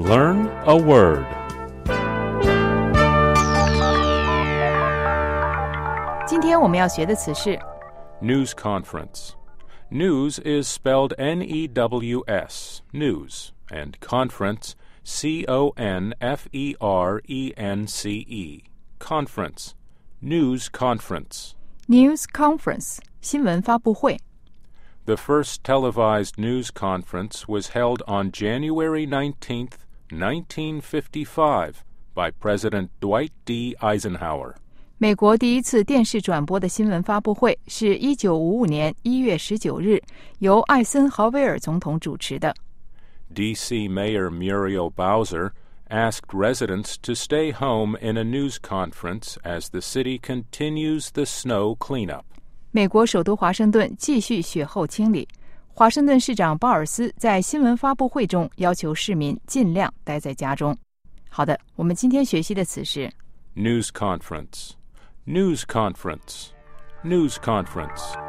Learn a word. 今天我们要学的词是 News conference. News is spelled N-E-W-S, news, and conference, C-O-N-F-E-R-E-N-C-E, conference, news conference. News Conference 新闻发布会。 The first televised news conference was held on January 19th, 1955, by President Dwight D. Eisenhower. 美国第一次电视转播的新闻发布会是1955年1月19日，由艾森豪威尔总统主持的。 D.C. Mayor Muriel Bowser asked residents to stay home in a news conference as the city continues the snow cleanup. 美国首都华盛顿继续雪后清理。华盛顿市长鲍尔斯在新闻发布会中要求市民尽量待在家中。好的，我们今天学习的词是 News conference. News conference. News conference.